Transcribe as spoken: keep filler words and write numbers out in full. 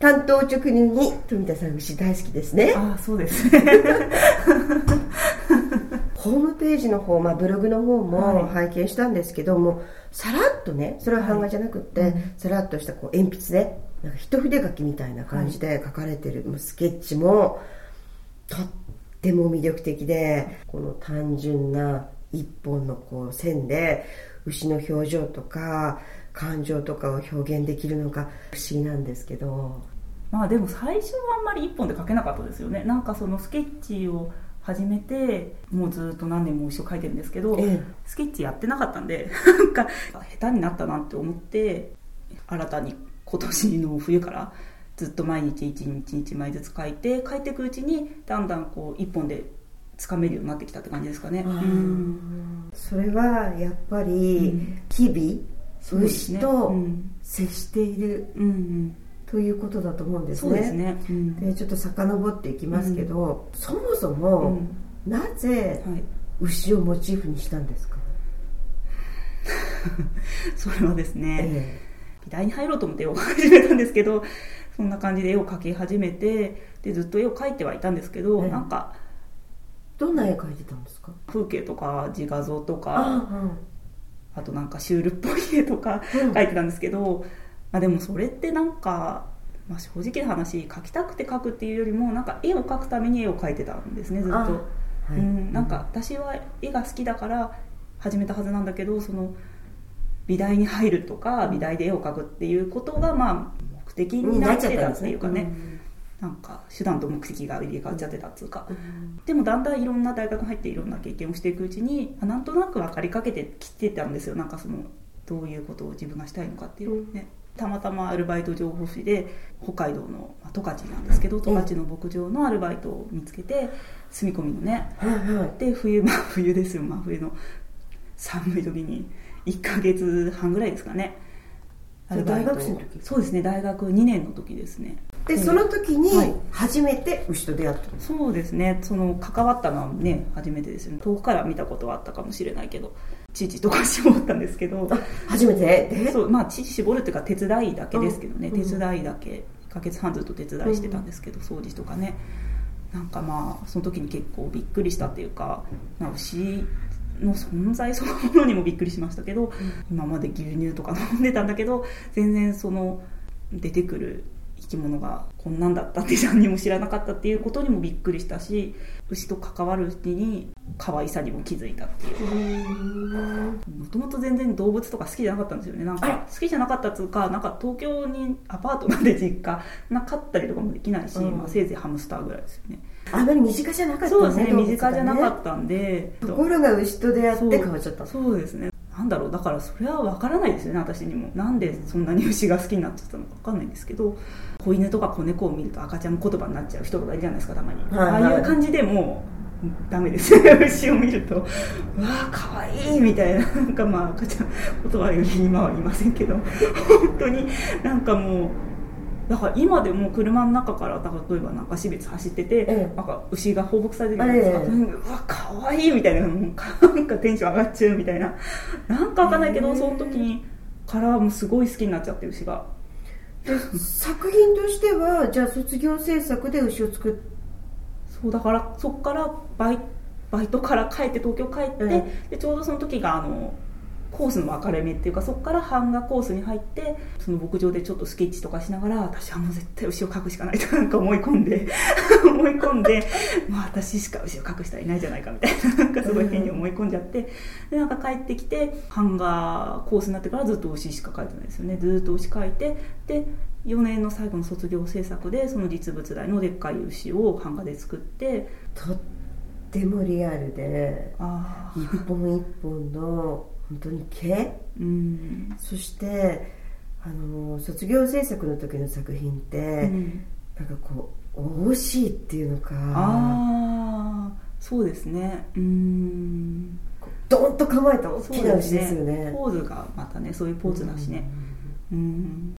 担当直入に富田さん牛大好きですね。 ああ、そうですねホームページの方、まあ、ブログの方も拝見したんですけども、はい、さらっとね、それは版画じゃなくって、はい、さらっとしたこう鉛筆でなんか一筆書きみたいな感じで書かれてる、はい、スケッチもとっても魅力的で、この単純な一本のこう線で牛の表情とか感情とかを表現できるのが不思議なんですけど、 まあでも最初はあんまり一本で描けなかったですよね。なんかそのスケッチを始めてもうずっと何年も一生描いてるんですけど、ええ、スケッチやってなかったんでなんか下手になったなって思って、新たに今年の冬からずっと毎日一日一枚ずつ描いて描いていくうちにだんだんこう一本でつかめるようになってきたって感じですかね。うん、 それはやっぱり日々、うん、牛と接している、うんうん、ということだと思うんですね。 そうですね、うん、 でちょっと遡っていきますけど、うん、そもそも、うん、なぜ牛をモチーフにしたんですか？ それはですね、ええ、美大に入ろうと思って絵を描き始めたんですけど、そんな感じで絵を描き始めて、でずっと絵を描いてはいたんですけど、ええ、なんかどんな絵描いてたんですか？ 風景とか自画像とか、 あ,、うん、あとなんかシュールっぽい絵とか描いてたんですけど、うん、まあ、でもそれってなんか、まあ、正直な話描きたくて描くっていうよりもなんか絵を描くために絵を描いてたんですね、ずっと、はい、うん、なんか私は絵が好きだから始めたはずなんだけど、その美大に入るとか美大で絵を描くっていうことがまあ目的になってたっていうかね、なんか手段と目的が入れ替わっちゃってたっていうか、うん、でもだんだんいろんな大学に入っていろんな経験をしていくうちになんとなく分かりかけてきてたんですよ。なんかそのどういうことを自分がしたいのかっていうね、うん、たまたまアルバイト情報誌で北海道の十勝なんですけど、十勝の牧場のアルバイトを見つけて、住み込みのね、うんうん、で冬、まあ冬ですよ、真冬の寒い時にいっかげつはんぐらいですかね、 アルバイト。大学生の時？ そうですね、大学にねんの時ですね。 でその時に初めて牛と出会った、はい、 そうですね、その関わったのはね初めてですよね。遠くから見たことはあったかもしれないけど、乳とか絞ったんですけど、 初めてで、 そう、まあ乳絞るっていうか手伝いだけですけどね、うん、手伝いだけいっかげつはんずっと手伝いしてたんですけど、うん、掃除とかね、なんかまあその時に結構びっくりしたっていうか、まあ、牛の存在そのものにもびっくりしましたけど、うん、今まで牛乳とか飲んでたんだけど全然その出てくる生き物がこんなんだったって何にも知らなかったっていうことにもびっくりしたし、牛と関わるうちに可愛さにも気づいたっていう。もともと全然動物とか好きじゃなかったんですよね。なんか好きじゃなかったっていうか、なんか東京にアパートなんで実家なかったりとかもできないし、うん、まあ、せいぜいハムスターぐらいですよね。 あんまり身近じゃなかったんそうですね、身近じゃなかったんで、 ところが牛と出会って変わっちゃった。 そうですね、なんだろう、だからそれは分からないですよね、私にも。なんでそんなに牛が好きになっちゃったのか分かんないんですけど、子犬とか子猫を見ると赤ちゃん言葉になっちゃう人とかいるじゃないですか、たまに、はいはい、ああいう感じでもうダメです牛を見るとうわーかわいいみたいな、なんかまあ赤ちゃん言葉より今は言いませんけど本当になんかもう、だから今でも車の中から例えばなんか標別走ってて、ええ、なんか牛が放牧されてるじゃないですか、ええ、うわかわいいみたいな、なんかテンション上がっちゃうみたいな、なんかわかんないけど、えー、その時にからもうすごい好きになっちゃって、牛が。 で作品としてはじゃあ卒業制作で牛を作っそうだからそこからバイ、バイトから帰って東京帰って、うん、でちょうどその時があのコースの分かれ目っていうか、そこから版画コースに入って、その牧場でちょっとスケッチとかしながら、私はもう絶対牛を描くしかないとなんか思い込んで思い込んで、まあ私しか牛を描く人はいないじゃないかみたいな、なんかすごい変に思い込んじゃって、でなんか帰ってきて版画コースになってからずっと牛しか描いてないですよね。ずっと牛描いて、でよねんの最後の卒業制作でその実物大のでっかい牛を版画で作って、 とってもリアルで、あ一本一本の本当に毛、うん、そしてあの卒業制作の時の作品って、うん、なんかこう惜しいっていうのか、 あそうですね、うーん、 ドンと構えた大きな牛ですよね。 ポーズがまたねそういうポーズだしね、うん、うん